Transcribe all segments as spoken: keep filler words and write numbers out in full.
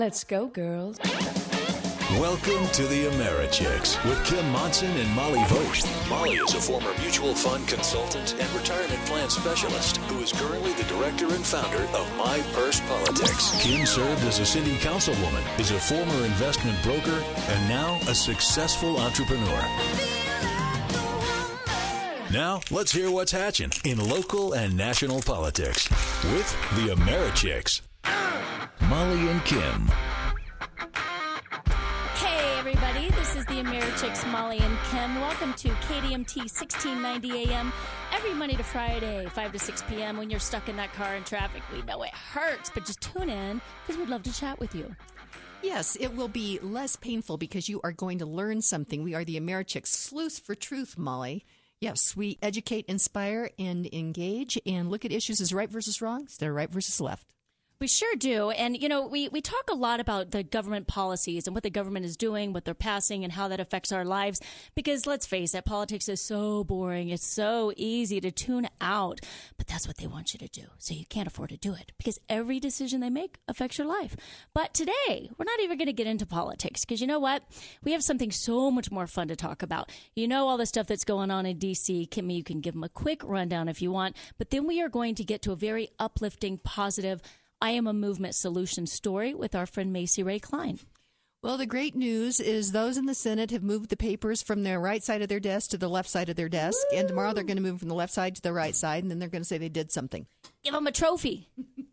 Let's go, girls. Welcome to the AmeriChicks with Kim Monson and Molly Vogt. Molly is a former mutual fund consultant and retirement plan specialist who is currently the director and founder of My Purse Politics. Kim served as a city councilwoman, is a former investment broker, and now a successful entrepreneur. Now, let's hear what's hatching in local and national politics with the AmeriChicks. Molly and Kim. Everybody, this is the AmeriChicks, Molly and Kim. Welcome to K D M T sixteen ninety A M every Monday to Friday, five to six p.m. When you're stuck in that car in traffic. We know it hurts, but just tune in because we'd love to chat with you. Yes, it will be less painful because you are going to learn something. We are the AmeriChicks, sleuths for truth, Molly. Yes, we educate, inspire, and engage, and look at issues as right versus wrong instead of right versus left. We sure do. And, you know, we, we talk a lot about the government policies and what the government is doing, what they're passing, and how that affects our lives. Because let's face it, politics is so boring. It's so easy to tune out. But that's what they want you to do. So you can't afford to do it because every decision they make affects your life. But today, we're not even going to get into politics because you know what? We have something so much more fun to talk about. You know all the stuff that's going on in D C. Kimmy, you can give them a quick rundown if you want. But then we are going to get to a very uplifting, positive I Am a Movement Solution story with our friend Macy Ray Klein. Well, the great news is those in the Senate have moved the papers from their right side of their desk to the left side of their desk. Woo! And tomorrow they're going to move from the left side to the right side, and then they're going to say they did something. Give them a trophy.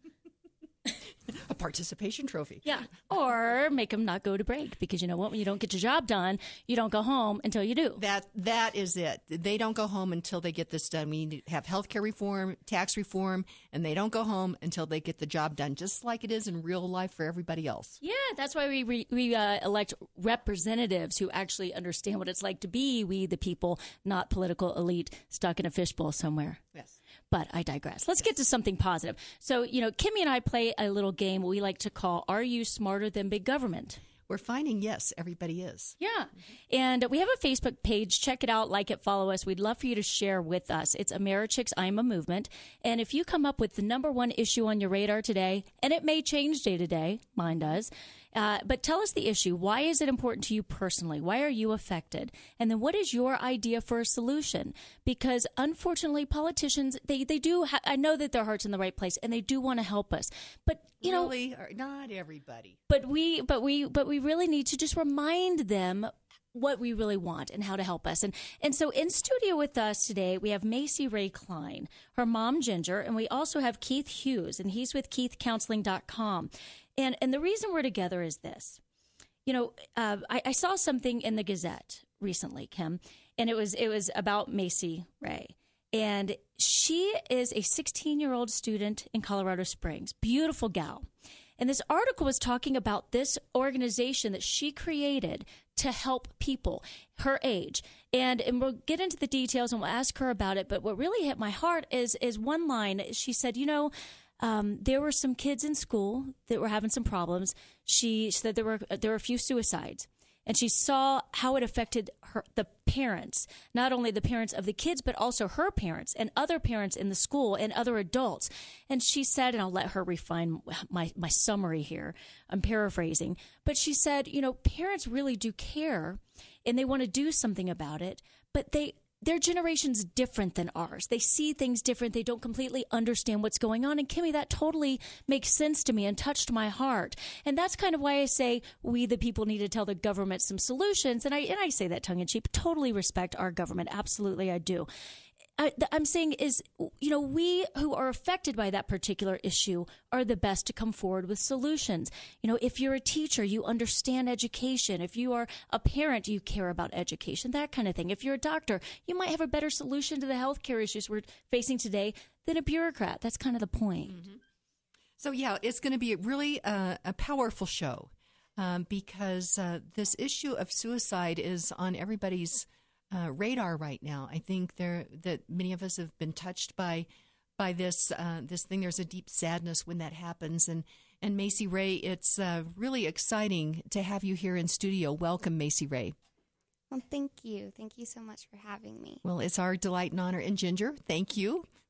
A participation trophy. Yeah. Or make them not go to break because you know what? When you don't get your job done, you don't go home until you do. That That is it. They don't go home until they get this done. We need to have health care reform, tax reform, and they don't go home until they get the job done, just like it is in real life for everybody else. Yeah, that's why we re- we uh, elect representatives who actually understand what it's like to be we the people, not political elite stuck in a fishbowl somewhere. Yes. But I digress. Let's get to something positive. So, you know, Kimmy and I play a little game we like to call Are You Smarter Than Big Government? We're finding, yes, everybody is. Yeah. And we have a Facebook page. Check it out, like it, follow us. We'd love for you to share with us. It's AmeriChicks, I'm a Movement. And if you come up with the number one issue on your radar today, and it may change day to day, mine does, uh, but tell us the issue. Why is it important to you personally? Why are you affected? And then what is your idea for a solution? Because unfortunately, politicians, they, they do, ha- I know that their heart's in the right place and they do want to help us. But you really, know, not everybody. But we, but we, but we really need to just remind them what we really want and how to help us. And and so in studio with us today, we have Macy Ray Klein, her mom Ginger, and we also have Keith Hughes, and he's with keith counseling dot com. And and the reason we're together is this. You know, uh, I, I saw something in the Gazette recently, Kim, and it was it was about Macy Ray. And she is a sixteen-year-old student in Colorado Springs. Beautiful gal. And this article was talking about this organization that she created to help people her age. And, and we'll get into the details and we'll ask her about it. But what really hit my heart is, is one line. She said, you know, um, there were some kids in school that were having some problems. She said there were there were a few suicides. And she saw how it affected her, the parents, not only the parents of the kids, but also her parents and other parents in the school and other adults. And she said, and I'll let her refine my, my summary here. I'm paraphrasing. But she said, you know, parents really do care and they want to do something about it, but they their generation's different than ours. They see things different. They don't completely understand what's going on. And Kimmy, that totally makes sense to me and touched my heart. And that's kind of why I say we, the people, need to tell the government some solutions. And I and I say that tongue in cheek. Totally respect our government. Absolutely, I do. I, I'm saying is, you know, we who are affected by that particular issue are the best to come forward with solutions. You know, if you're a teacher, you understand education. If you are a parent, you care about education, that kind of thing. If you're a doctor, you might have a better solution to the healthcare issues we're facing today than a bureaucrat. That's kind of the point. Mm-hmm. So, yeah, it's going to be really a, a powerful show um, because uh, this issue of suicide is on everybody's Uh, radar right now. I think there that many of us have been touched by by this uh, this thing. There's a deep sadness when that happens. And and Macy Ray, it's uh, really exciting to have you here in studio. Welcome, Macy Ray. Well, thank you. Thank you so much for having me. Well, it's our delight and honor. And Ginger, thank you.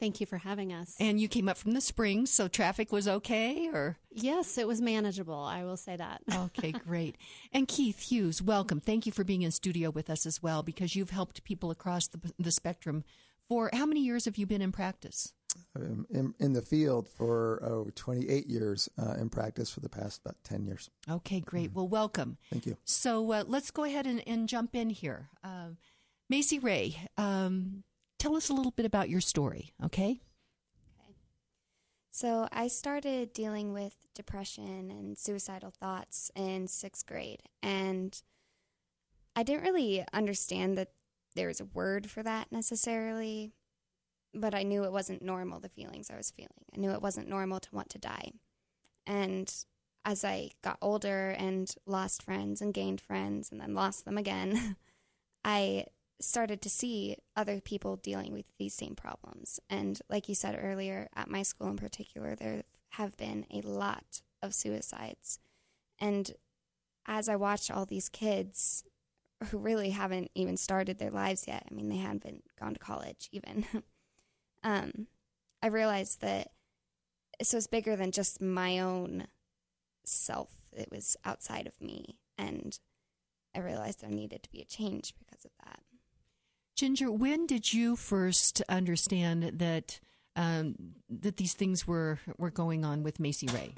Thank you for having us. And you came up from the Springs, so traffic was okay, or? Yes, it was manageable. I will say that. Okay, great. And Keith Hughes, welcome. Thank you for being in studio with us as well, because you've helped people across the, the spectrum. For how many years have you been in practice? I'm in, in the field for oh, twenty-eight years, uh, in practice for the past about ten years. Okay, great. Mm-hmm. Well, welcome. Thank you. So uh, let's go ahead and, and jump in here. Uh, Macy Ray, um, tell us a little bit about your story, okay? Okay. So I started dealing with depression and suicidal thoughts in sixth grade, and I didn't really understand that there was a word for that necessarily, but I knew it wasn't normal, the feelings I was feeling. I knew it wasn't normal to want to die. And as I got older and lost friends and gained friends and then lost them again, I started to see other people dealing with these same problems. And like you said earlier, at my school in particular, there have been a lot of suicides. And as I watched all these kids who really haven't even started their lives yet, I mean, they haven't gone to college even, um, I realized that this was bigger than just my own self. It was outside of me. And I realized there needed to be a change because of that. Ginger, when did you first understand that um, that these things were, were going on with Macy Ray?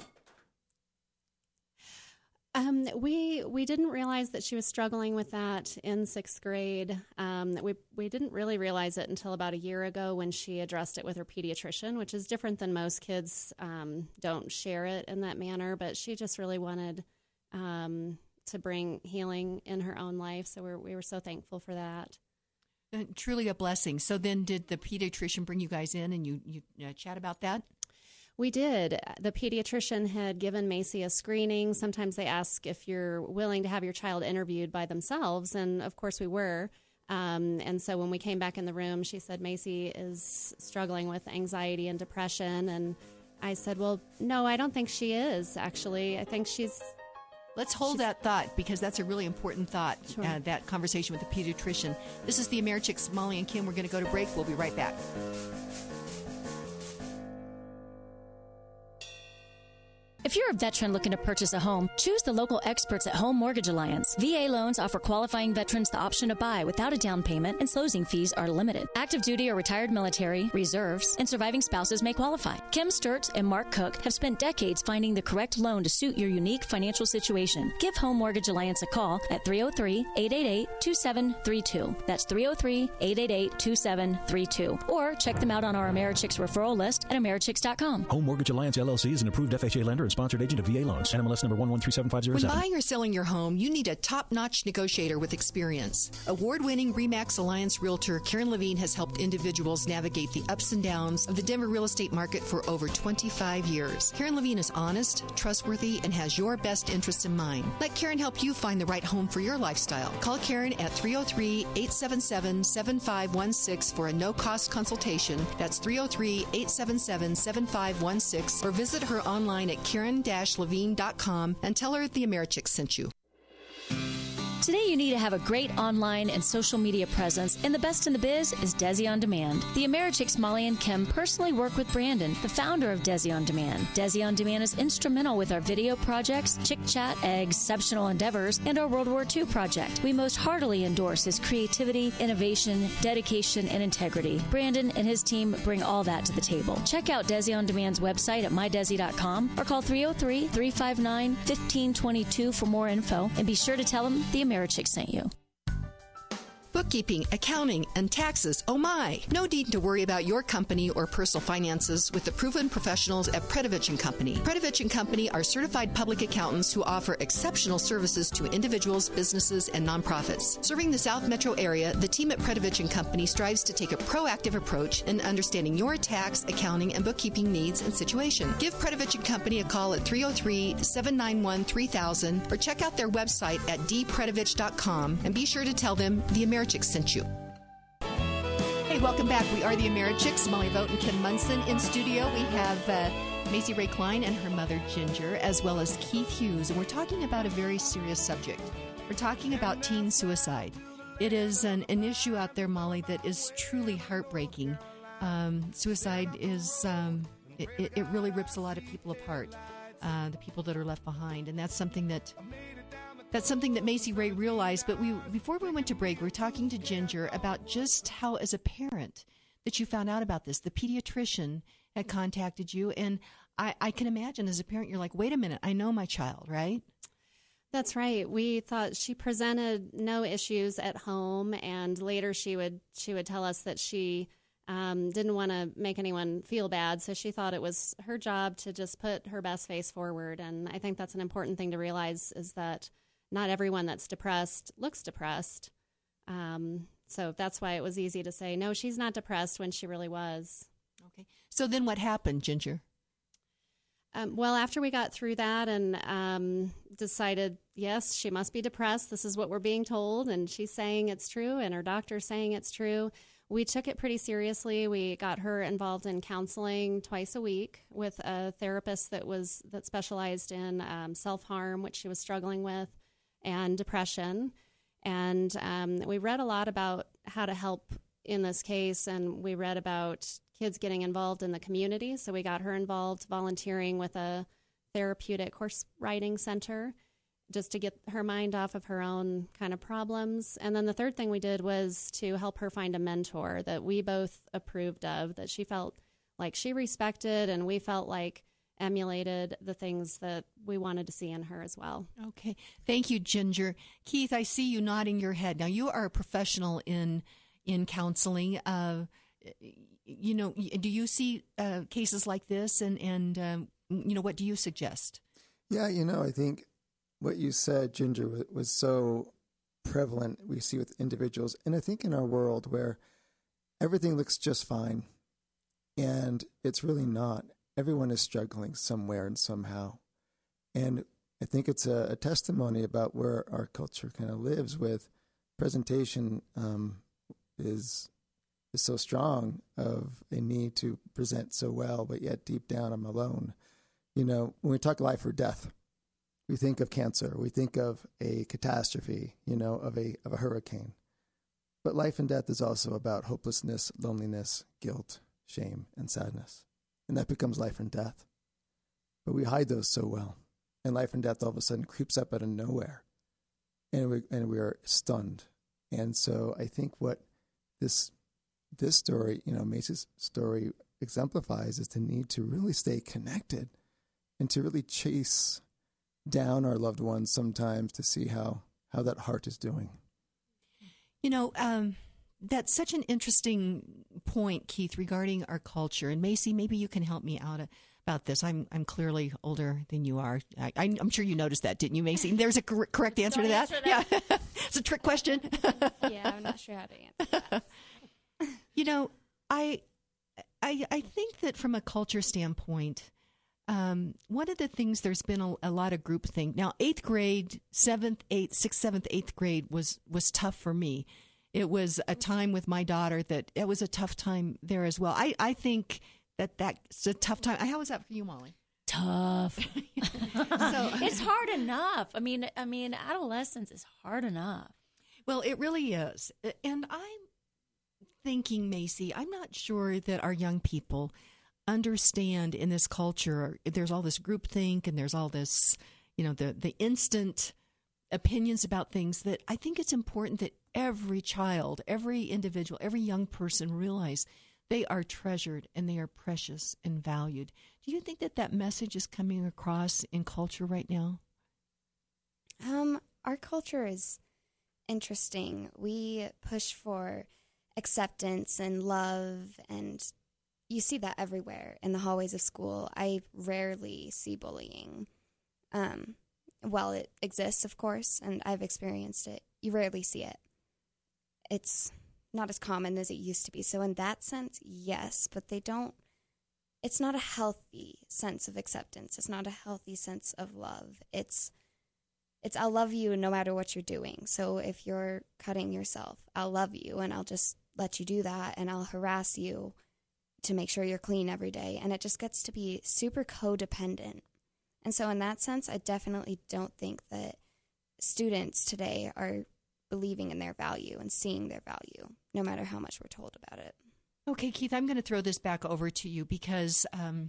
Um, we we didn't realize that she was struggling with that in sixth grade. Um, we we didn't really realize it until about a year ago when she addressed it with her pediatrician, which is different than most kids um, don't share it in that manner. But she just really wanted um, to bring healing in her own life, so we're, we were so thankful for that. Uh, truly a blessing. So then did the pediatrician bring you guys in and you, you uh, chat about that? We did. The pediatrician had given Macy a screening. Sometimes they ask if you're willing to have your child interviewed by themselves, and of course we were. Um, and so when we came back in the room, she said Macy is struggling with anxiety and depression. And I said, well, no, I don't think she is, actually. I think she's... Let's hold that thought, because that's a really important thought, Sure. uh, that conversation with the pediatrician. This is the AmeriChicks, Molly and Kim. We're going to go to break. We'll be right back. If you're a veteran looking to purchase a home, choose the local experts at Home Mortgage Alliance. V A loans offer qualifying veterans the option to buy without a down payment, and closing fees are limited. Active duty or retired military, reserves, and surviving spouses may qualify. Kim Sturts and Mark Cook have spent decades finding the correct loan to suit your unique financial situation. Give Home Mortgage Alliance a call at three oh three, eight eight eight, two seven three two. That's three oh three, eight eight eight, two seven three two. Or check them out on our AmeriChicks referral list at Americhicks dot com. Home Mortgage Alliance, L L C is an approved F H A lender and sponsored agent of V A loans. N M L S number one one three seven five zero seven. When buying or selling your home, you need a top-notch negotiator with experience. Award-winning RE/MAX Alliance realtor Karen Levine has helped individuals navigate the ups and downs of the Denver real estate market for over twenty-five years. Karen Levine is honest, trustworthy, and has your best interests in mind. Let Karen help you find the right home for your lifestyle. Call Karen at three oh three, eight seven seven, seven five one six for a no-cost consultation. That's three oh three, eight seven seven, seven five one six, or visit her online at karen dash levine dot com and tell her the AmeriChicks sent you. Today you need to have a great online and social media presence, and the best in the biz is Desi On Demand. The AmeriChicks Molly and Kim personally work with Brandon, the founder of Desi On Demand. Desi On Demand is instrumental with our video projects, Chick Chat, Exceptional Endeavors, and our World War Two project. We most heartily endorse his creativity, innovation, dedication, and integrity. Brandon and his team bring all that to the table. Check out Desi On Demand's website at my desi dot com or call three oh three, three five nine, one five two two for more info, and be sure to tell them the AmeriChicks sent you. Bookkeeping, accounting, and taxes. Oh my! No need to worry about your company or personal finances with the proven professionals at Predovich and Company. Predovich and Company are certified public accountants who offer exceptional services to individuals, businesses, and nonprofits. Serving the South Metro area, the team at Predovich and Company strives to take a proactive approach in understanding your tax, accounting, and bookkeeping needs and situation. Give Predovich and Company a call at three oh three, seven nine one, three thousand or check out their website at d predovich dot com and be sure to tell them the AmeriChicks sent you. Hey, welcome back. We are the AmeriChicks, Molly Vogt and Kim Munson. In studio, we have uh, Macy Ray Klein and her mother, Ginger, as well as Keith Hughes. And we're talking about a very serious subject. We're talking about teen suicide. It is an, an issue out there, Molly, that is truly heartbreaking. Um, suicide is, um, it, it it really rips a lot of people apart, uh, the people that are left behind. And that's something that, that's something that Macy Ray realized. But we, before we went to break, we were talking to Ginger about just how, as a parent, that you found out about this. The pediatrician had contacted you, and I, I can imagine as a parent, you're like, wait a minute, I know my child, right? That's right. We thought she presented no issues at home, and later she would she would tell us that she um, didn't want to make anyone feel bad, so she thought it was her job to just put her best face forward. And I think that's an important thing to realize, is that not everyone that's depressed looks depressed. Um, so that's why it was easy to say, no, she's not depressed, when she really was. Okay. So then what happened, Ginger? Um, well, after we got through that and um, decided, yes, she must be depressed. This is what we're being told, and she's saying it's true, and her doctor's saying it's true. We took it pretty seriously. We got her involved in counseling twice a week with a therapist that was that specialized in um, self-harm, which she was struggling with, and depression. And um, we read a lot about how to help in this case, and we read about kids getting involved in the community. So we got her involved volunteering with a therapeutic horse riding center just to get her mind off of her own kind of problems. And then the third thing we did was to help her find a mentor that we both approved of, that she felt like she respected, and we felt like emulated the things that we wanted to see in her as well. Okay. Thank you, Ginger. Keith, I see you nodding your head. Now, you are a professional in in counseling. Uh, you know, do you see uh, cases like this? And, and um, you know, what do you suggest? Yeah, you know, I think what you said, Ginger, was, was so prevalent we see with individuals. And I think in our world where everything looks just fine, and it's really not. Everyone is struggling somewhere and somehow. And I think it's a, a testimony about where our culture kind of lives with presentation um, is is so strong of a need to present so well, but yet deep down I'm alone. You know, when we talk life or death, we think of cancer, we think of a catastrophe, you know, of a of a hurricane. But life and death is also about hopelessness, loneliness, guilt, shame, and sadness. And that becomes life and death. But we hide those so well. And life and death all of a sudden creeps up out of nowhere. And we and we are stunned. And so I think what this this story, you know, Macy's story exemplifies is the need to really stay connected and to really chase down our loved ones sometimes to see how, how that heart is doing. You know, um, that's such an interesting point, Keith, regarding our culture. And Macy, maybe you can help me out about this. I'm I'm clearly older than you are. I, I'm sure you noticed that, didn't you, Macy? There's a cor- correct answer to that. that. Yeah, it's a trick question. Yeah, I'm not sure how to answer that. You know, I, I, I think that from a culture standpoint, um, one of the things, there's been a, a lot of groupthink. Now, eighth grade, seventh, eighth, sixth, seventh, eighth grade was was tough for me. It was a time with my daughter that it was a tough time there as well. I, I think that that's a tough time. How was that for you, Molly? Tough. So, It's hard enough. I mean, I mean, adolescence is hard enough. well, it really is. And I'm thinking, Macy, I'm not sure that our young people understand in this culture. There's all this groupthink, and there's all this, you know, the the instant opinions about things, that I think it's important that every child, every individual, every young person realize they are treasured and they are precious and valued. Do you think that that message is coming across in culture right now? Um, our culture is interesting. We push for acceptance and love, and you see that everywhere in the hallways of school. I rarely see bullying. Um, while it exists, of course, and I've experienced it, you rarely see it. It's not as common as it used to be. So in that sense, yes, but they don't, it's not a healthy sense of acceptance. It's not a healthy sense of love. It's, it's I'll love you no matter what you're doing. So if you're cutting yourself, I'll love you and I'll just let you do that, and I'll harass you to make sure you're clean every day. And it just gets to be super codependent. And so in that sense, I definitely don't think that students today are believing in their value and seeing their value, no matter how much we're told about it. Okay, Keith, I'm going to throw this back over to you because, um,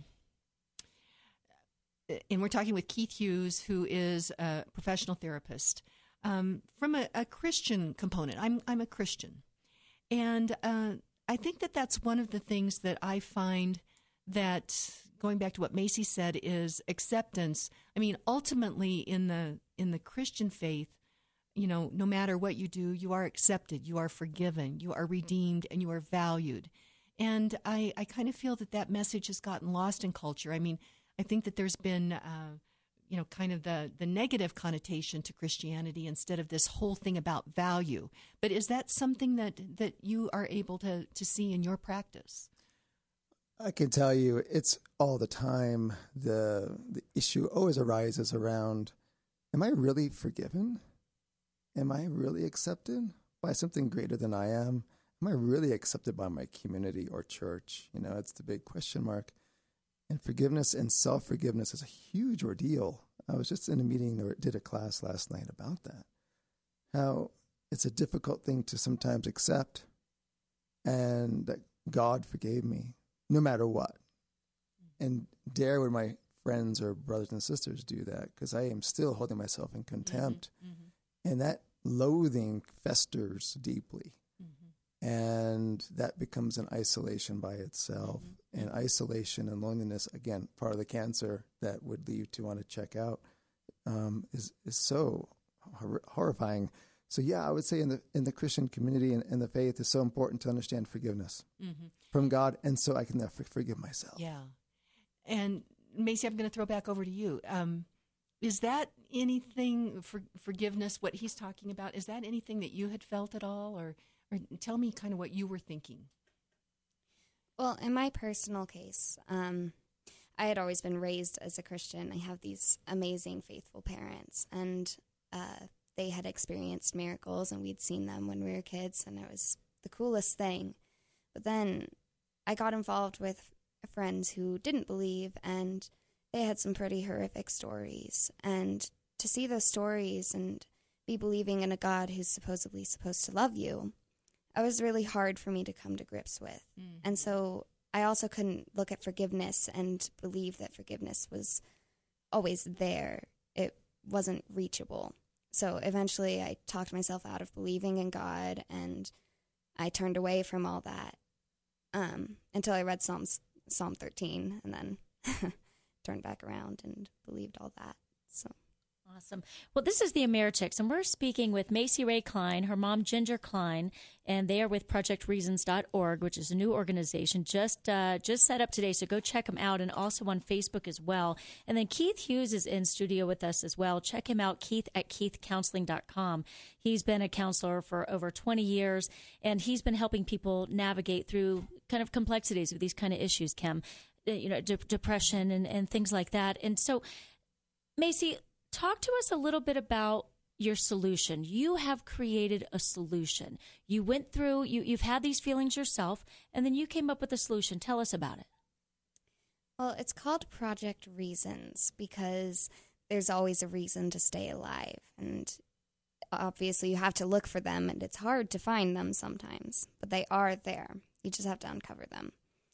and we're talking with Keith Hughes, who is a professional therapist. Um, from a, a Christian component, I'm I'm a Christian, and uh, I think that that's one of the things that I find that, going back to what Macy said, is acceptance. I mean, ultimately, in the in the Christian faith, you know, no matter what you do, you are accepted, you are forgiven, you are redeemed, and you are valued. And I, I kind of feel that that message has gotten lost in culture. I mean, I think that there's been, uh, you know, kind of the, the negative connotation to Christianity instead of this whole thing about value. But is that something that, that you are able to, to see in your practice? I can tell you it's all the time. The, the issue always arises around, am I really forgiven? Am I really accepted by something greater than I am? Am I really accepted by my community or church? You know, it's the big question mark. And forgiveness and self-forgiveness is a huge ordeal. I was just in a meeting or did a class last night about that. How it's a difficult thing to sometimes accept, and that God forgave me no matter what. And dare would my friends or brothers and sisters do that, because I am still holding myself in contempt. Mm-hmm, mm-hmm. And that loathing festers deeply. Mm-hmm. And that becomes an isolation by itself. Mm-hmm. And isolation and loneliness, again, part of the cancer that would lead to want to check out, um, is is so hor- horrifying. So yeah, I would say in the in the Christian community and, and the faith, it's so important to understand forgiveness mm-hmm. from God, and so I can uh, forgive myself. Yeah. And Macy, I'm going to throw back over to you. Um, is that anything for forgiveness? What he's talking about, is that anything that you had felt at all, or or tell me kind of what you were thinking? Well, in my personal case, um, I had always been raised as a Christian. I have these amazing, faithful parents, and uh, they had experienced miracles, and we'd seen them when we were kids, and it was the coolest thing. But then I got involved with friends who didn't believe, and they had some pretty horrific stories. And to see those stories and be believing in a God who's supposedly supposed to love you, it was really hard for me to come to grips with. Mm. And so I also couldn't look at forgiveness and believe that forgiveness was always there. It wasn't reachable. So eventually I talked myself out of believing in God, and I turned away from all that um, until I read Psalms, Psalm thirteen, and then turned back around and believed all that. So. Awesome. Well, this is the Americhicks, and we're speaking with Macy Ray Klein, her mom, Ginger Klein, and they are with project reasons dot org, which is a new organization just uh, just set up today, so go check them out, and also on Facebook as well. And then Keith Hughes is in studio with us as well. Check him out, Keith at keith counseling dot com. He's been a counselor for over twenty years, and he's been helping people navigate through kind of complexities of these kind of issues, Kim, you know, de- depression and, and things like that. And so, Macy, talk to us a little bit about your solution. You have created a solution. You went through, you, you've had these feelings yourself, and then you came up with a solution. Tell us about it. Well, it's called Project Reasons because there's always a reason to stay alive. And obviously you have to look for them, and it's hard to find them sometimes, but they are there. You just have to uncover them.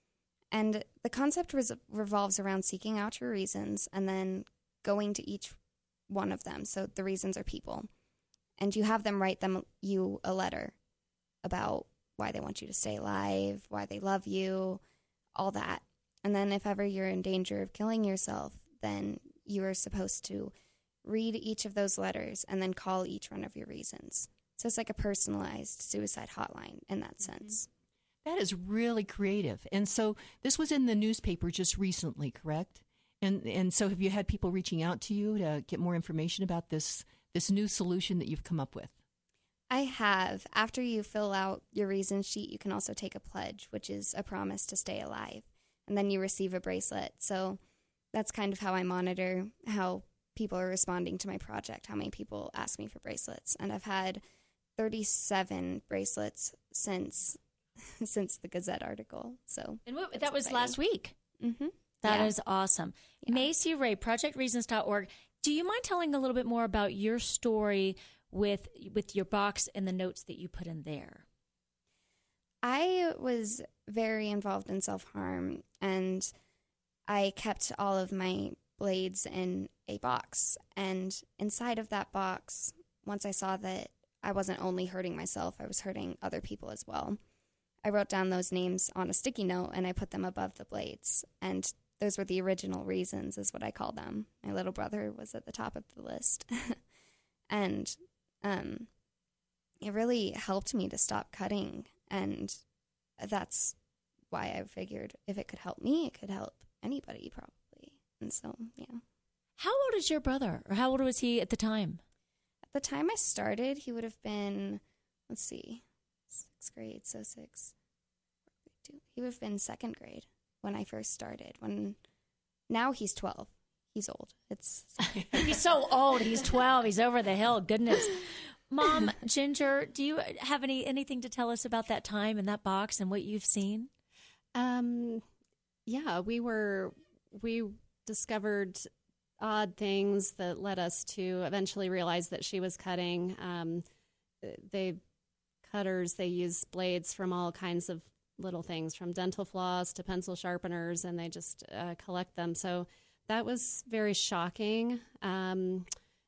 And the concept res- revolves around seeking out your reasons and then going to each one of them. So the reasons are people. And you have them write them you a letter about why they want you to stay alive, why they love you, all that. And then if ever you're in danger of killing yourself, then you are supposed to read each of those letters and then call each one of your reasons. So it's like a personalized suicide hotline in that mm-hmm. sense. That is really creative. And so this was in the newspaper just recently, correct? And and so have you had people reaching out to you to get more information about this this new solution that you've come up with? I have. After you fill out your reason sheet, you can also take a pledge, which is a promise to stay alive. And then you receive a bracelet. So that's kind of how I monitor how people are responding to my project, how many people ask me for bracelets. And I've had thirty-seven bracelets since since the Gazette article. So and what, that was exciting. Last week. Mm-hmm. That yeah. is awesome. Yeah. Macy Ray, project reasons dot org. Do you mind telling a little bit more about your story with with your box and the notes that you put in there? I was very involved in self-harm, and I kept all of my blades in a box. And inside of that box, once I saw that I wasn't only hurting myself, I was hurting other people as well, I wrote down those names on a sticky note and I put them above the blades. And those were the original reasons, is what I call them. My little brother was at the top of the list. And um, it really helped me to stop cutting. And that's why I figured if it could help me, it could help anybody probably. And so, yeah. How old is your brother? Or how old was he at the time? At the time I started, he would have been, let's see, sixth grade, so six. He would have been second grade when I first started. When now he's twelve. He's old. It's He's so old. He's twelve. He's over the hill. Goodness. Mom, Ginger, do you have any anything to tell us about that time in that box and what you've seen? Um, yeah, we were, we discovered odd things that led us to eventually realize that she was cutting. Um, they cutters, they use blades from all kinds of little things, from dental floss to pencil sharpeners, and they just uh, collect them. So that was very shocking. Um,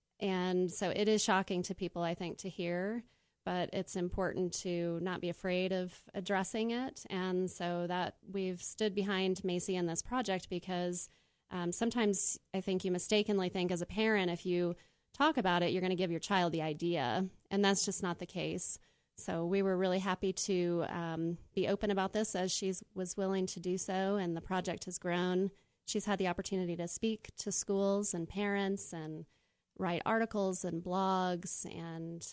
and so it is shocking to people, I think, to hear, but it's important to not be afraid of addressing it. And so that we've stood behind Macy in this project because um, sometimes I think you mistakenly think as a parent, if you talk about it, you're going to give your child the idea, and that's just not the case. So we were really happy to um, be open about this as she was willing to do so, and the project has grown. She's had the opportunity to speak to schools and parents and write articles and blogs, and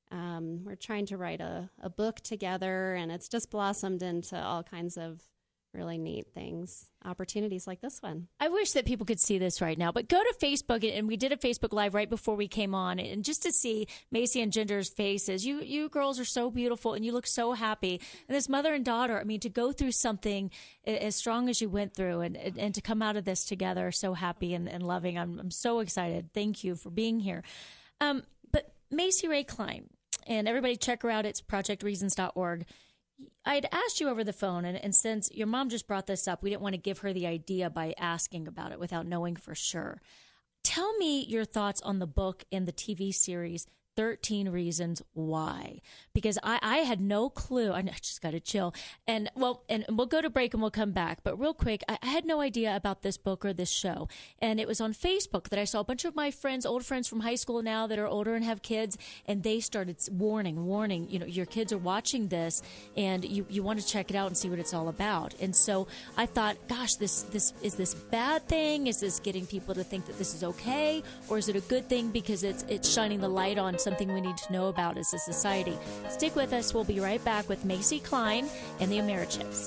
um, we're trying to write a, a book together, and it's just blossomed into all kinds of really neat things, opportunities like this one. I wish that people could see this right now, but go to Facebook, and we did a Facebook Live right before we came on, and just to see Macy and Ginger's faces. You you girls are so beautiful, and you look so happy. And this mother and daughter, I mean, to go through something as strong as you went through, and, and to come out of this together so happy and, and loving, I'm, I'm so excited. Thank you for being here. Um, but Macy Ray Klein, and everybody check her out. It's project reasons dot org. I'd asked you over the phone, and, and since your mom just brought this up, we didn't want to give her the idea by asking about it without knowing for sure. Tell me your thoughts on the book and the T V series thirteen Reasons Why, because I, I had no clue. I just got to chill. And well, and we'll go to break and we'll come back. But real quick, I, I had no idea about this book or this show. And it was on Facebook that I saw a bunch of my friends, old friends from high school now that are older and have kids. And they started warning, warning, you know, your kids are watching this and you, you want to check it out and see what it's all about. And so I thought, gosh, this, this is this bad thing? Is this getting people to think that this is okay? Or is it a good thing because it's, it's shining the light on something we need to know about as a society? Stick with us. We'll be right back with Macy Klein and the Americhicks.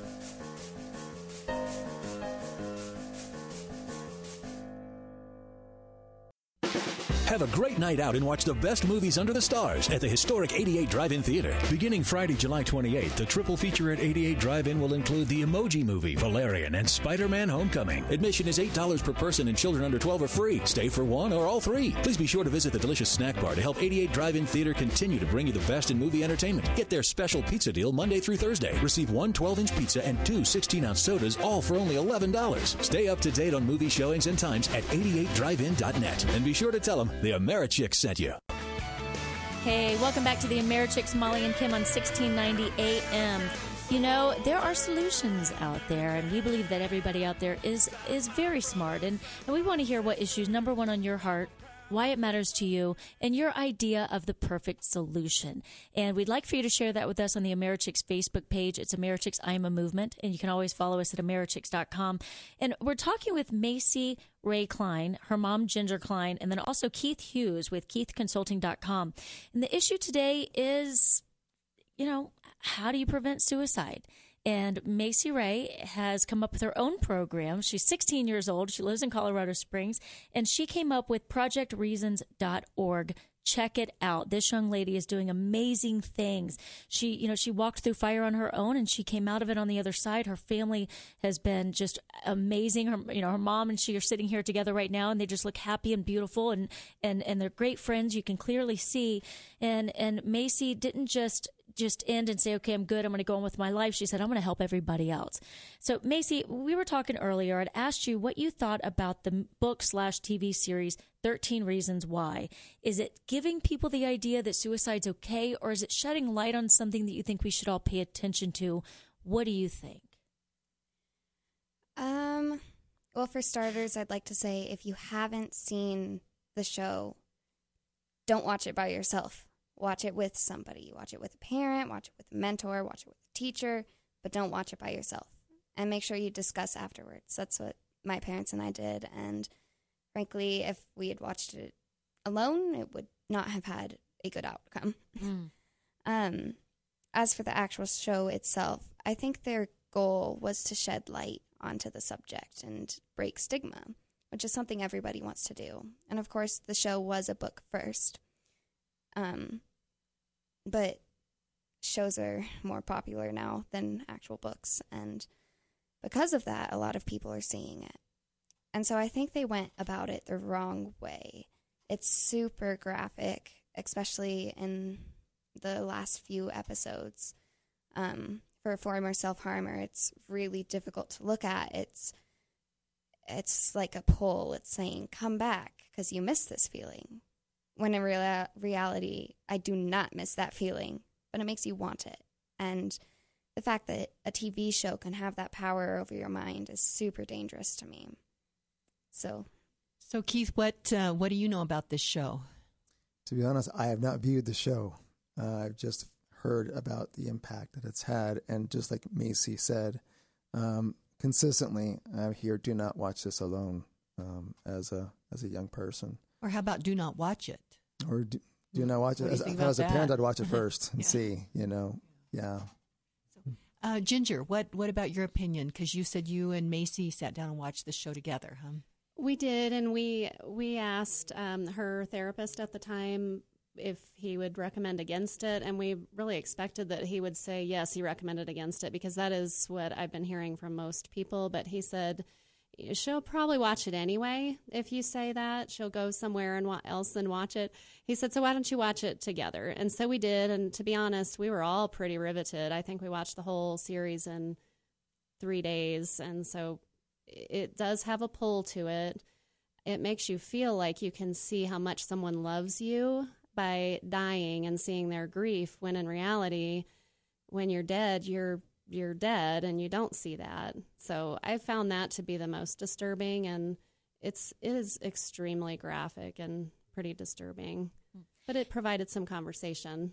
Have a great night out and watch the best movies under the stars at the historic eighty-eight Drive-In Theater. Beginning Friday, July twenty-eighth, the triple feature at eighty-eight Drive-In will include the Emoji Movie, Valerian, and Spider-Man Homecoming. Admission is eight dollars per person, and children under twelve are free. Stay for one or all three. Please be sure to visit the delicious snack bar to help eighty-eight Drive-In Theater continue to bring you the best in movie entertainment. Get their special pizza deal Monday through Thursday. Receive one twelve-inch pizza and two sixteen-ounce sodas, all for only eleven dollars. Stay up to date on movie showings and times at eighty-eight drive in dot net. And be sure to tell them the Americhicks sent you. Hey, welcome back to the Americhicks, Molly and Kim on sixteen ninety A M. You know, there are solutions out there, and we believe that everybody out there is is very smart, and, and we want to hear what issues, number one on your heart, why it matters to you, and your idea of the perfect solution. And we'd like for you to share that with us on the Americhicks Facebook page. It's Americhicks I Am a Movement, and you can always follow us at Americhicks dot com. And we're talking with Macy Ray Klein, her mom Ginger Klein, and then also Keith Hughes with Keith Consulting dot com. And the issue today is, you know, how do you prevent suicide? And Macy Ray has come up with her own program. She's sixteen years old. She lives in Colorado Springs, and she came up with project reasons dot org. Check it out. This young lady is doing amazing things. She, you know, she walked through fire on her own, and she came out of it on the other side. Her family has been just amazing. Her, you know, her mom and she are sitting here together right now, and they just look happy and beautiful, and and and they're great friends. You can clearly see. And and Macy didn't just just end and say, okay, I'm good, I'm going to go on with my life. She said, I'm going to help everybody else. So, Macy, we were talking earlier. I'd asked you what you thought about the book slash T V series, thirteen Reasons Why. Is it giving people the idea that suicide's okay, or is it shedding light on something that you think we should all pay attention to? What do you think? Um, well, for starters, I'd like to say if you haven't seen the show, don't watch it by yourself. Watch it with somebody. Watch it with a parent, watch it with a mentor, watch it with a teacher, but don't watch it by yourself. And make sure you discuss afterwards. That's what my parents and I did. And frankly, if we had watched it alone, it would not have had a good outcome. Mm. um, as for the actual show itself, I think their goal was to shed light onto the subject and break stigma, which is something everybody wants to do. And of course, the show was a book first. Um, but shows are more popular now than actual books, and because of that, a lot of people are seeing it. And so I think they went about it the wrong way. It's super graphic, especially in the last few episodes. Um, for a former self-harmer, it's really difficult to look at. It's it's like a pull. It's saying, come back, because you miss this feeling. When in real- reality, I do not miss that feeling, but it makes you want it. And the fact that a T V show can have that power over your mind is super dangerous to me. So, so Keith, what uh, what do you know about this show? To be honest, I have not viewed the show. Uh, I've just heard about the impact that it's had, and just like Macy said, um, consistently, I hear, do not watch this alone um, as a as a young person. Or how about do not watch it? Or do, do not watch it. As, if I was a parent, I'd watch it first and yeah. see, you know, yeah. So, uh, Ginger, what, what about your opinion? Because you said you and Macy sat down and watched the show together, huh? We did, and we we asked um, her therapist at the time if he would recommend against it, and we really expected that he would say yes, he recommended against it, because that is what I've been hearing from most people. But he said she'll probably watch it anyway. If you say that, she'll go somewhere and wa- else and watch it. He said, so why don't you watch it together? And so we did. And to be honest, we were all pretty riveted. I think we watched the whole series in three days. And so it does have a pull to it. It makes you feel like you can see how much someone loves you by dying and seeing their grief, when in reality, when you're dead, you're you're dead and you don't see that. So I found that to be the most disturbing, and it's it is extremely graphic and pretty disturbing, but it provided some conversation.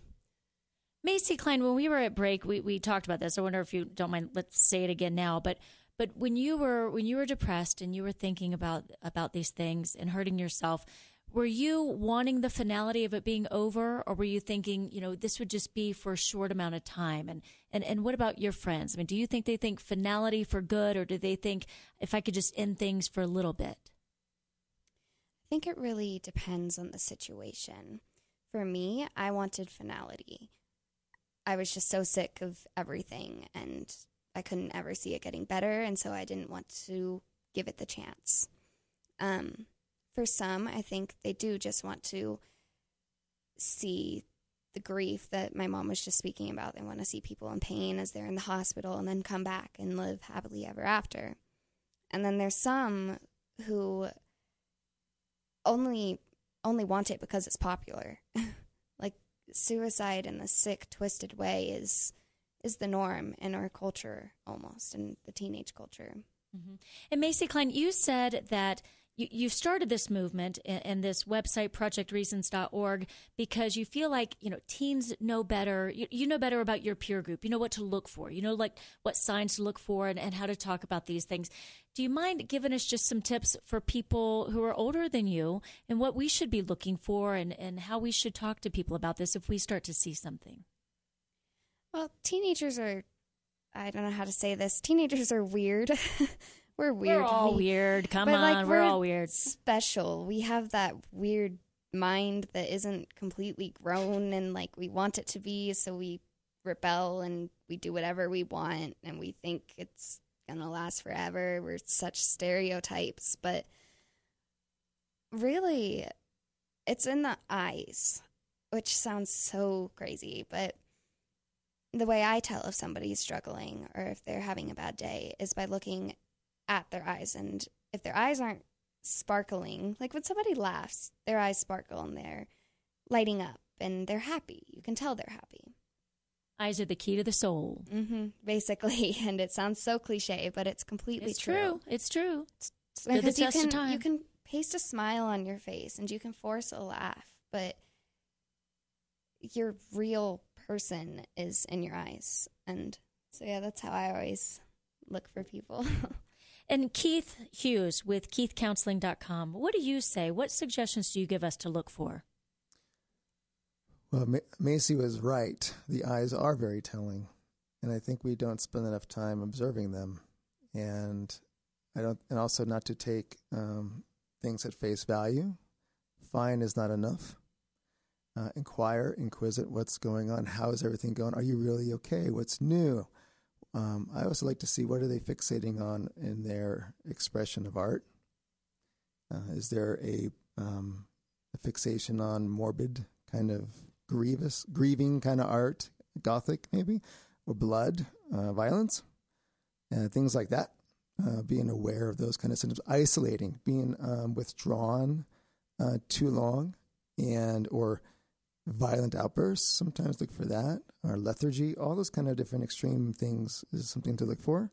Macy Klein, when we were at break, we, we talked about this. I wonder if you don't mind, let's say it again now, but but when you were when you were depressed and you were thinking about about these things and hurting yourself, were you wanting the finality of it being over, or were you thinking, you know, this would just be for a short amount of time? And, and, and what about your friends? I mean, do you think they think finality for good, or do they think if I could just end things for a little bit? I think it really depends on the situation. For me, I wanted finality. I was just so sick of everything, and I couldn't ever see it getting better, and so I didn't want to give it the chance. Um... For some, I think they do just want to see the grief that my mom was just speaking about. They want to see people in pain as they're in the hospital and then come back and live happily ever after. And then there's some who only only want it because it's popular. Like suicide in a sick, twisted way is is the norm in our culture almost, in the teenage culture. Mm-hmm. And Macy Klein, you said that You, you started this movement and, and this website, project reasons dot org, because you feel like, you know, teens know better. You, you know better about your peer group. You know what to look for. You know, like what signs to look for and, and how to talk about these things. Do you mind giving us just some tips for people who are older than you and what we should be looking for, and, and how we should talk to people about this if we start to see something? Well, teenagers are, I don't know how to say this, teenagers are weird. We're weird. We're all we, weird. Come but on, like, we're, we're all weird. Special. We have that weird mind that isn't completely grown, and like we want it to be, so we rebel and we do whatever we want, and we think it's gonna last forever. We're such stereotypes, but really, it's in the eyes, which sounds so crazy, but the way I tell if somebody's struggling or if they're having a bad day is by looking at their eyes. And if their eyes aren't sparkling, like when somebody laughs, their eyes sparkle and they're lighting up and they're happy. You can tell they're happy. Eyes are the key to the soul. Mm-hmm, basically. And it sounds so cliche, but it's completely It's true. true. It's true. It's Because the you test of can, time. you can paste a smile on your face and you can force a laugh, but your real person is in your eyes. And so, yeah, that's how I always look for people. And Keith Hughes with keith counseling dot com, what do you say? What suggestions do you give us to look for? Well, Ma- Macy was right. The eyes are very telling, and I think we don't spend enough time observing them. And I don't, and also not to take um, things at face value. Fine is not enough. Uh, inquire, inquisit, what's going on? How is everything going? Are you really okay? What's new? Um, I also like to see what are they fixating on in their expression of art. Uh, is there a, um, a fixation on morbid kind of grievous, grieving kind of art, gothic maybe, or blood, uh, violence, uh, things like that. Uh, being aware of those kind of symptoms, isolating, being um, withdrawn uh, too long, and or violent outbursts. Sometimes look for that, or lethargy. All those kind of different extreme things is something to look for.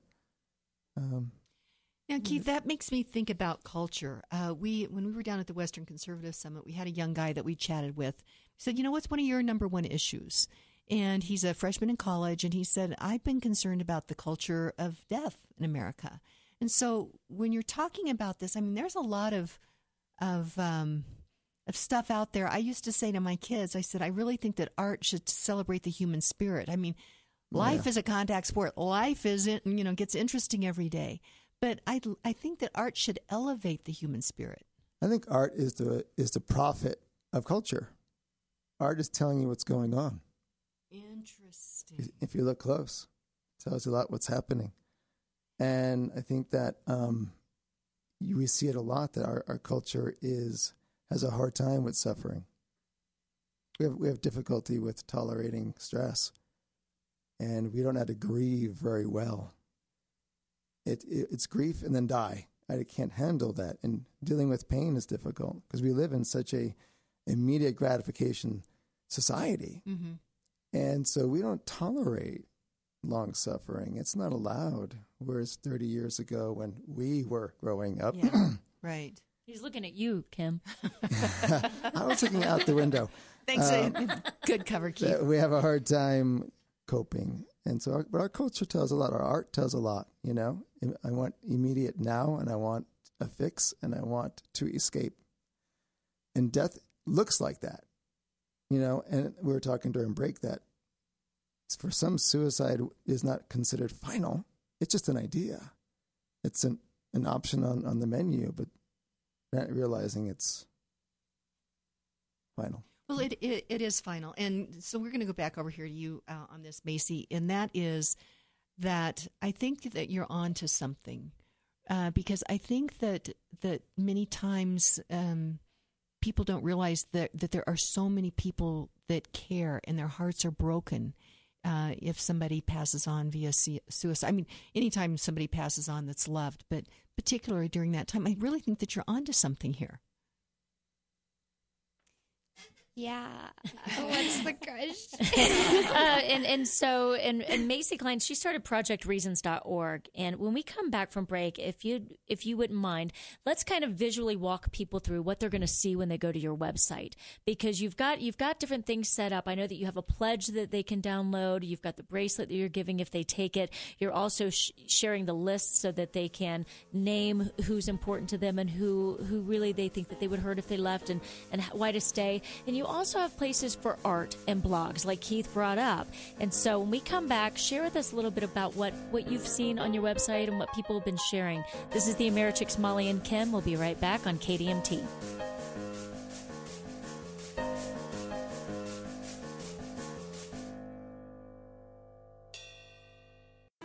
Um, Now, Keith, that makes me think about culture. Uh, we, when we were down at the Western Conservative Summit, we had a young guy that we chatted with. He said, you know, what's one of your number one issues? And he's a freshman in college, and he said, I've been concerned about the culture of death in America. And so when you're talking about this, I mean, there's a lot of of um, of stuff out there. I used to say to my kids, I said, I really think that art should celebrate the human spirit. I mean, life Yeah. is a contact sport. Life is, you know, gets interesting every day. But I, I think that art should elevate the human spirit. I think art is the is the prophet of culture. Art is telling you what's going on. Interesting. If you look close, it tells you a lot what's happening. And I think that um, you, we see it a lot that our, our culture is has a hard time with suffering. We have we have difficulty with tolerating stress, and we don't know how to grieve very well. It, it it's grief and then die. I can't handle that, and dealing with pain is difficult because we live in such a immediate gratification society, Mm-hmm. and so we don't tolerate long suffering. It's not allowed. Whereas thirty years ago, when we were growing up, Yeah, right. He's looking at you, Kim. I was looking out the window. Thanks. Um, Good cover, Keith. that we have a hard time coping. And so our, but our culture tells a lot. Our art tells a lot, you know. I want immediate now, and I want a fix, and I want to escape. And death looks like that, you know. And we were talking during break that for some, suicide is not considered final. It's just an idea. It's an, an option on, on the menu, but not realizing it's final. Well, it, it it is final. And so we're going to go back over here to you uh, on this, Macy, and that is that I think that you're on to something uh, because I think that that many times um, people don't realize that, that there are so many people that care and their hearts are broken uh, if somebody passes on via suicide. I mean, anytime somebody passes on that's loved, but particularly during that time, I really think that you're on to something here. Yeah. What's the question? uh, and and so and, and Macy Klein, she started project reasons dot org. And when we come back from break, if you if you wouldn't mind, let's kind of visually walk people through what they're going to see when they go to your website, because you've got you've got different things set up. I know that you have a pledge that they can download. You've got the bracelet that you're giving if they take it. You're also sh- sharing the list so that they can name who's important to them and who who really they think that they would hurt if they left, and and why to stay. And you also have places for art and blogs like Keith brought up. And so when we come back, share with us a little bit about what, what you've seen on your website and what people have been sharing. This is the Americhicks, Molly and Kim. We'll be right back on K D M T.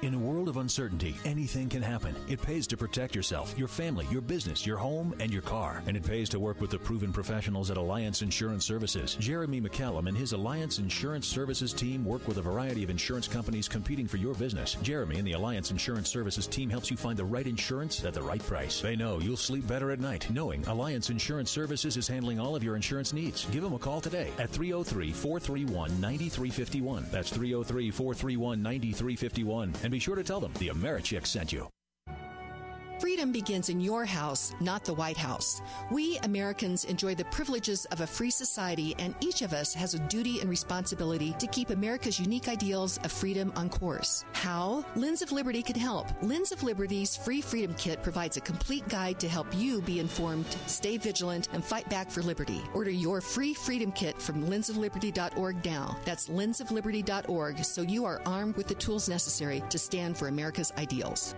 In a world of uncertainty, anything can happen. It pays to protect yourself, your family, your business, your home, and your car. And it pays to work with the proven professionals at Alliance Insurance Services. Jeremy McCallum and his Alliance Insurance Services team work with a variety of insurance companies competing for your business. Jeremy and the Alliance Insurance Services team helps you find the right insurance at the right price. They know you'll sleep better at night knowing Alliance Insurance Services is handling all of your insurance needs. Give them a call today at three oh three, four three one, nine three five one. That's three oh three, four three one, nine three five one. And be sure to tell them the AmeriCheck sent you. Freedom begins in your house, not the White House. We Americans enjoy the privileges of a free society, and each of us has a duty and responsibility to keep America's unique ideals of freedom on course. How? Lens of Liberty can help. Lens of Liberty's free Freedom Kit provides a complete guide to help you be informed, stay vigilant, and fight back for liberty. Order your free Freedom Kit from lens of liberty dot org now. That's lens of liberty dot org, so you are armed with the tools necessary to stand for America's ideals.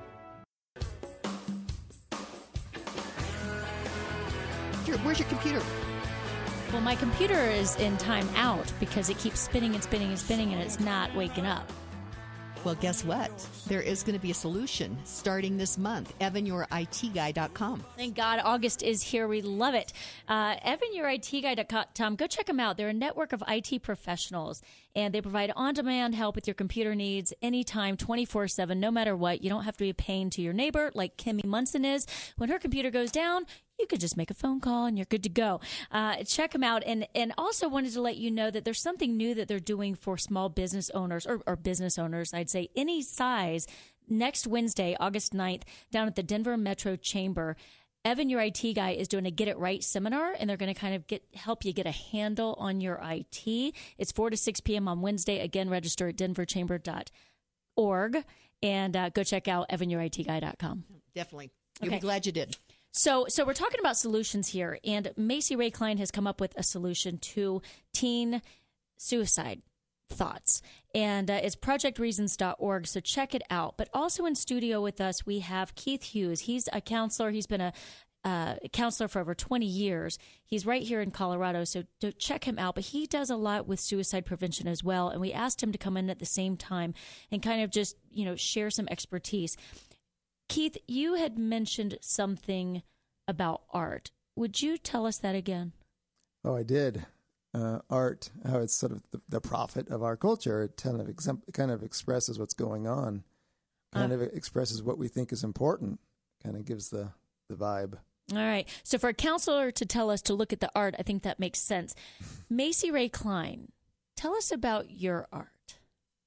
Where's your computer? Well, my computer is in timeout because it keeps spinning and spinning and spinning, and it's not waking up. Well, guess what? There is going to be a solution starting this month. Evan Your I T Guy dot com. Thank God August is here. We love it. Uh, Evan Your I T Guy dot com. Go check them out. They're a network of I T professionals, and they provide on-demand help with your computer needs anytime, twenty-four seven, no matter what. You don't have to be a pain to your neighbor like Kimmy Munson is. When her computer goes down, you could just make a phone call and you're good to go. Uh, check them out. And, and also wanted to let you know that there's something new that they're doing for small business owners or, or business owners, I'd say any size, next Wednesday, August ninth, down at the Denver Metro Chamber. Evan, your I T guy, is doing a Get It Right seminar, and they're going to kind of get help you get a handle on your I T. It's four to six p.m. on Wednesday. Again, register at denver chamber dot org and uh, go check out evan your I T guy dot com. Definitely. You'll Okay. be glad you did. So, so we're talking about solutions here, and Macy Ray Klein has come up with a solution to teen suicide thoughts, and uh, it's project reasons dot org, so check it out. But also in studio with us, we have Keith Hughes. He's a counselor. He's been a uh, counselor for over twenty years. He's right here in Colorado, so to check him out. But he does a lot with suicide prevention as well, and we asked him to come in at the same time and kind of just, you know, share some expertise. Keith, you had mentioned something about art. Would you tell us that again? Oh, I did. Uh, art, how it's sort of the, the prophet of our culture. It kind of, exemp- kind of expresses what's going on, kind uh, of expresses what we think is important, kind of gives the, the vibe. All right. So for a counselor to tell us to look at the art, I think that makes sense. Macy Ray Klein, tell us about your art.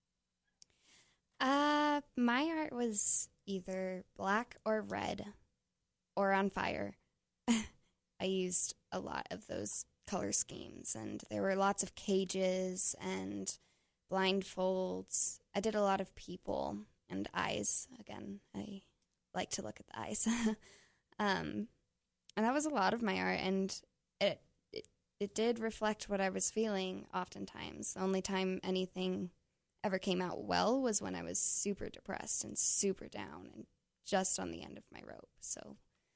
Uh, my art was either black or red or on fire. I used a lot of those color schemes, and there were lots of cages and blindfolds. I did a lot of people and eyes. Again, I like to look at the eyes. um, and that was a lot of my art, and it, it it did reflect what I was feeling oftentimes. The only time anything ever came out well was when I was super depressed and super down and just on the end of my rope. So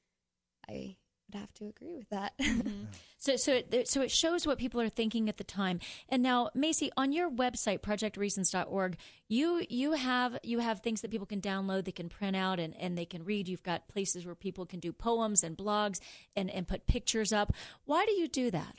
I would have to agree with that. Mm-hmm. So, so it, so it shows what people are thinking at the time. And now, Macy, on your website, project reasons dot org, you you have you have things that people can download, they can print out, and, and they can read. You've got places where people can do poems and blogs and, and put pictures up. Why do you do that?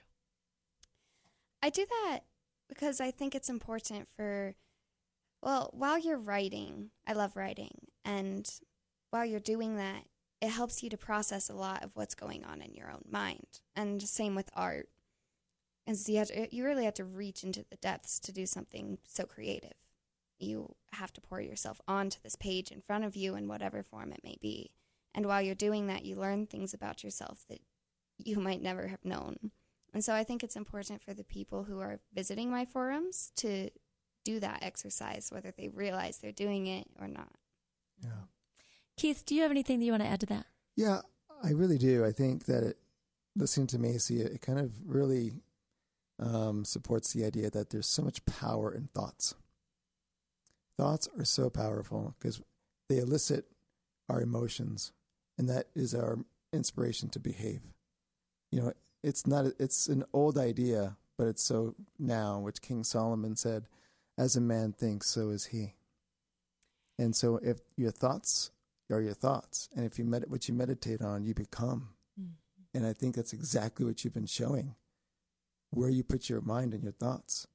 I do that because I think it's important for, well, while you're writing, I love writing, and while you're doing that, it helps you to process a lot of what's going on in your own mind. And same with art. And so you, have to, you really have to reach into the depths to do something so creative. You have to pour yourself onto this page in front of you in whatever form it may be. And while you're doing that, you learn things about yourself that you might never have known. And so I think it's important for the people who are visiting my forums to do that exercise, whether they realize they're doing it or not. Yeah. Keith, do you have anything that you want to add to that? Yeah, I really do. I think that it, listening to Macy, it, it kind of really um, supports the idea that there's so much power in thoughts. Thoughts are so powerful because they elicit our emotions, and that is our inspiration to behave. You know, it's not. It's an old idea, but it's so now, which King Solomon said, "As a man thinks, so is he." And so if your thoughts are your thoughts, and if you med- what you meditate on, you become. Mm-hmm. And I think that's exactly what you've been showing. Where you put your mind and your thoughts,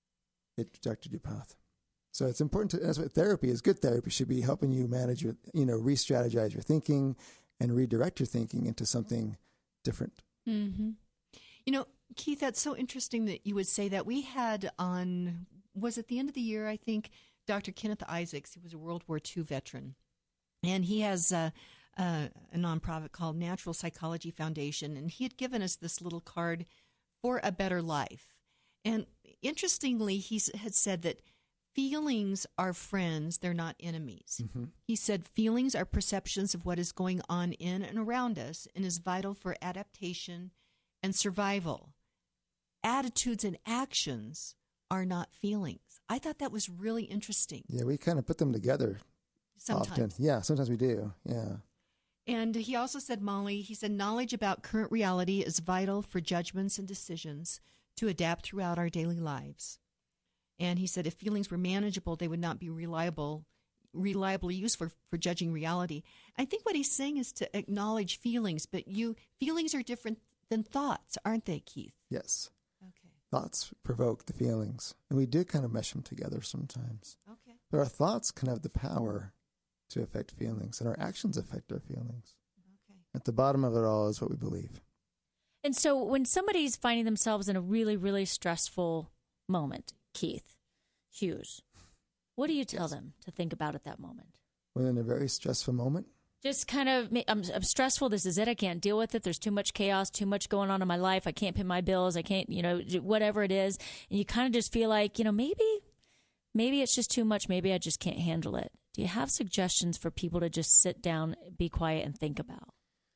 it directed your path. So it's important to, that's what therapy is. Good therapy should be helping you manage your, you know, re-strategize your thinking and redirect your thinking into something different. Mm-hmm. You know, Keith, that's so interesting that you would say that. We had on, was it the end of the year, I think, Doctor Kenneth Isaacs. He was a World War Two veteran. And he has a, a, a nonprofit called Natural Psychology Foundation. And he had given us this little card for a better life. And interestingly, he had said that feelings are friends, they're not enemies. Mm-hmm. He said feelings are perceptions of what is going on in and around us and is vital for adaptation and survival. Attitudes and actions are not feelings. I thought that was really interesting. Yeah, we kind of put them together sometimes. Often. Yeah, sometimes we do. Yeah. And he also said, Molly, he said, knowledge about current reality is vital for judgments and decisions to adapt throughout our daily lives. And he said, if feelings were manageable, they would not be reliable, reliably used for, for judging reality. I think what he's saying is to acknowledge feelings, but you feelings are different than thoughts, aren't they, Keith? Yes. Okay. Thoughts provoke the feelings, and we do kind of mesh them together sometimes. Okay. But our thoughts can have the power to affect feelings, and our actions affect our feelings. Okay. At the bottom of it all is what we believe. And so when somebody's finding themselves in a really, really stressful moment, Keith Hughes, what do you tell yes. them to think about at that moment? When in a very stressful moment? Just kind of, I'm, I'm stressful. This is it. I can't deal with it. There's too much chaos, too much going on in my life. I can't pay my bills. I can't, you know, whatever it is. And you kind of just feel like, you know, maybe, maybe it's just too much. Maybe I just can't handle it. Do you have suggestions for people to just sit down, be quiet, and think about?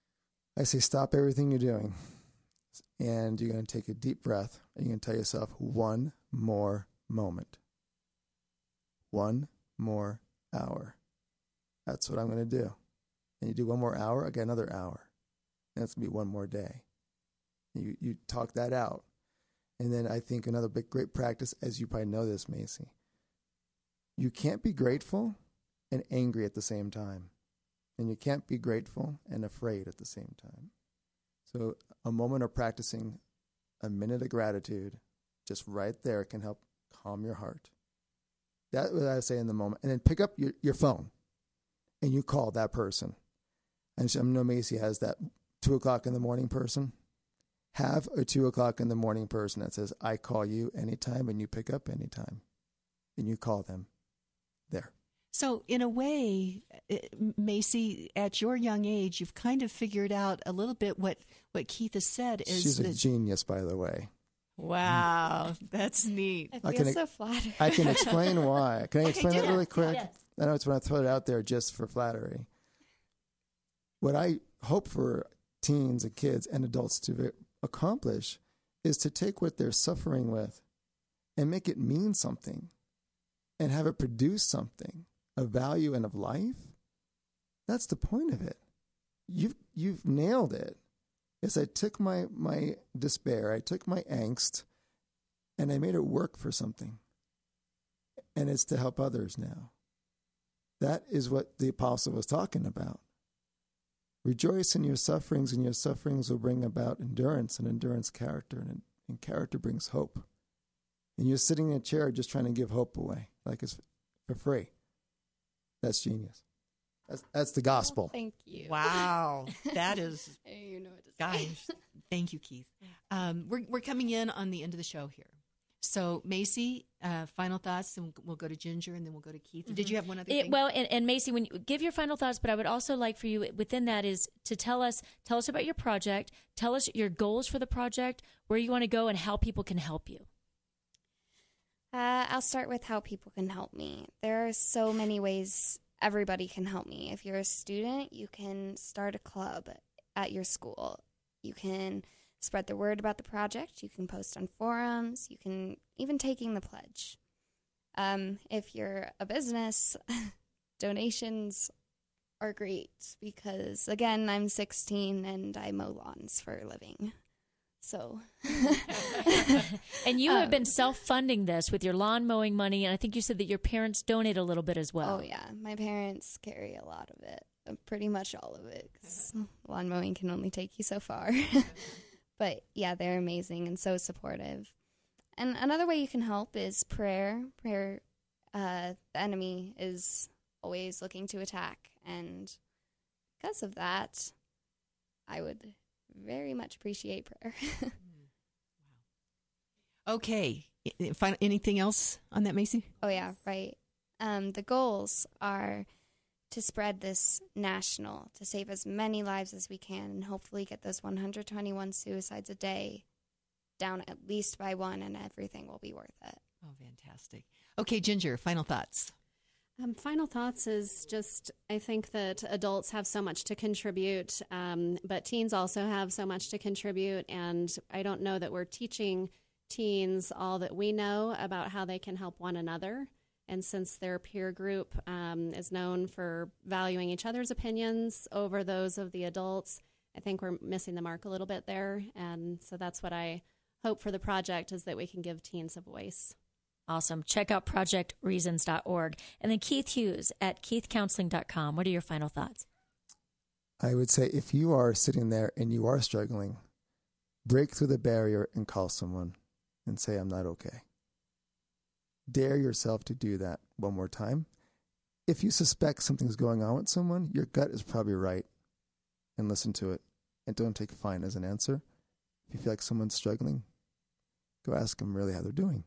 I say stop everything you're doing. And you're going to take a deep breath. And you're going to tell yourself one more moment. One more hour. That's what I'm going to do. And you do one more hour, I got another hour. And that's going to be one more day. You you talk that out. And then I think another big great practice, as you probably know this, Macy, you can't be grateful and angry at the same time. And you can't be grateful and afraid at the same time. So a moment of practicing a minute of gratitude, just right there, can help calm your heart. That's what I say in the moment. And then pick up your, your phone and you call that person. And I know Macy has that two o'clock in the morning person. Have a two o'clock in the morning person that says, I call you anytime, and you pick up anytime. And you call them there. So in a way, Macy, at your young age, you've kind of figured out a little bit what, what Keith has said. Is She's a that, genius, by the way. Wow, that's neat. I feel I can, so flattered. I can explain why. Can I explain okay, that really it. quick? Yes. I know it's when I throw it out there just for flattery. What I hope for teens and kids and adults to accomplish is to take what they're suffering with and make it mean something and have it produce something of value and of life. That's the point of it. You've, you've nailed it. Is I took my, my despair, I took my angst, and I made it work for something. And it's to help others now. That is what the apostle was talking about. Rejoice in your sufferings, and your sufferings will bring about endurance, and endurance character, and, and character brings hope. And you're sitting in a chair just trying to give hope away, like it's for free. That's genius. That's, that's the gospel. Oh, thank you. Wow, that is, you know what to say. guys, thank you, Keith. Um, we're, we're coming in on the end of the show here. So, Macy, uh, final thoughts, and we'll go to Ginger, and then we'll go to Keith. Mm-hmm. Did you have one other it, thing? Well, and, and Macy, when you give your final thoughts, but I would also like for you within that is to tell us, tell us about your project, tell us your goals for the project, where you want to go, and how people can help you. Uh, I'll start with how people can help me. There are so many ways everybody can help me. If you're a student, you can start a club at your school. You can spread the word about the project. You can post on forums. You can even taking the pledge. Um, if you're a business, donations are great because, again, I'm sixteen and I mow lawns for a living. So, and you have Um, been self-funding this with your lawn mowing money, and I think you said that your parents donate a little bit as well. oh yeah, my parents carry a lot of it, uh, pretty much all of it, 'cause lawn mowing can only take you so far. But yeah, they're amazing and so supportive. And another way you can help is prayer. Prayer, uh, the enemy is always looking to attack, and because of that, I would very much appreciate prayer. Okay. I- Final, anything else on that, Macy? Oh, yeah, right. Um, the goals are to spread this national, to save as many lives as we can, and hopefully get those one hundred twenty-one suicides a day down at least by one, and everything will be worth it. Oh, fantastic. Okay, Ginger, final thoughts. Um, final thoughts is just, I think that adults have so much to contribute, um, but teens also have so much to contribute. And I don't know that we're teaching teens all that we know about how they can help one another. And since their peer group um, is known for valuing each other's opinions over those of the adults, I think we're missing the mark a little bit there. And so that's what I hope for the project, is that we can give teens a voice. Awesome. Check out project reasons dot org. And then Keith Hughes at keith counseling dot com. What are your final thoughts? I would say if you are sitting there and you are struggling, break through the barrier and call someone and say, I'm not okay. Dare yourself to do that one more time. If you suspect something's going on with someone, your gut is probably right, and listen to it. And don't take fine as an answer. If you feel like someone's struggling, go ask them really how they're doing.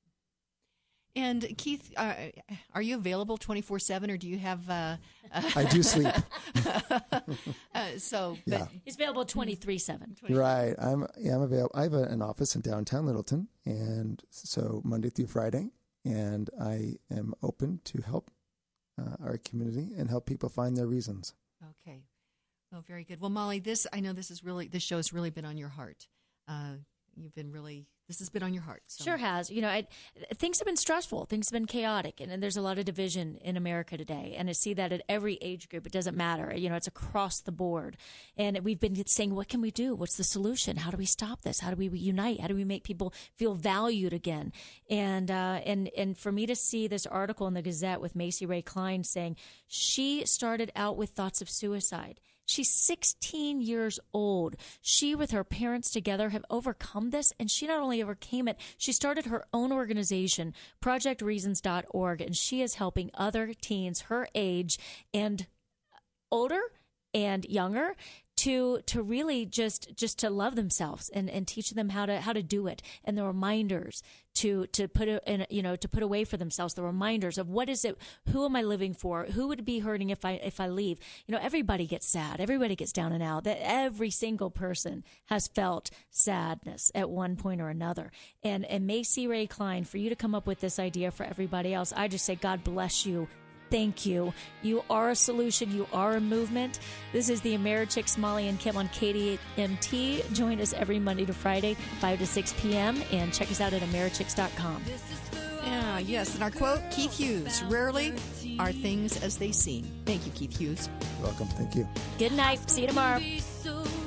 And Keith, uh, are you available twenty-four seven, or do you have... Uh, uh, I do sleep. uh, so, but, Yeah. He's available twenty-three seven. Right. I'm yeah, I'm available. I have a, an office in downtown Littleton, and so Monday through Friday, and I am open to help uh, our community and help people find their reasons. Okay. Oh, very good. Well, Molly, this I know this is really this show has really been on your heart. Uh, you've been really this has been on your heart. So. Sure has. You know, I, things have been stressful. Things have been chaotic, and, and there's a lot of division in America today. And I see that at every age group. It doesn't matter. You know, it's across the board. And we've been saying, what can we do? What's the solution? How do we stop this? How do we unite? How do we make people feel valued again? And uh, and and for me to see this article in the Gazette with Macy Ray Klein saying she started out with thoughts of suicide. She's sixteen years old. She, with her parents together, have overcome this, and she not only overcame it, she started her own organization, project reasons dot org, and she is helping other teens her age and older and younger to to really just just to love themselves and, and teach them how to how to do it, and the reminders to to put it in, you know, to put away for themselves, the reminders of what is it, who am I living for, who would be hurting if I if I leave. You know, everybody gets sad, everybody gets down and out. That every single person has felt sadness at one point or another. And and Macy Ray Klein, for you to come up with this idea for everybody else, I just say God bless you. Thank you. You are a solution. You are a movement. This is the AmeriChicks, Molly and Kim on K D M T. Join us every Monday to Friday, five to six p.m. and check us out at americhicks dot com. Yeah, yes. And our quote, Keith Hughes, rarely are things as they seem. Thank you, Keith Hughes. Welcome. Thank you. Good night. See you tomorrow. So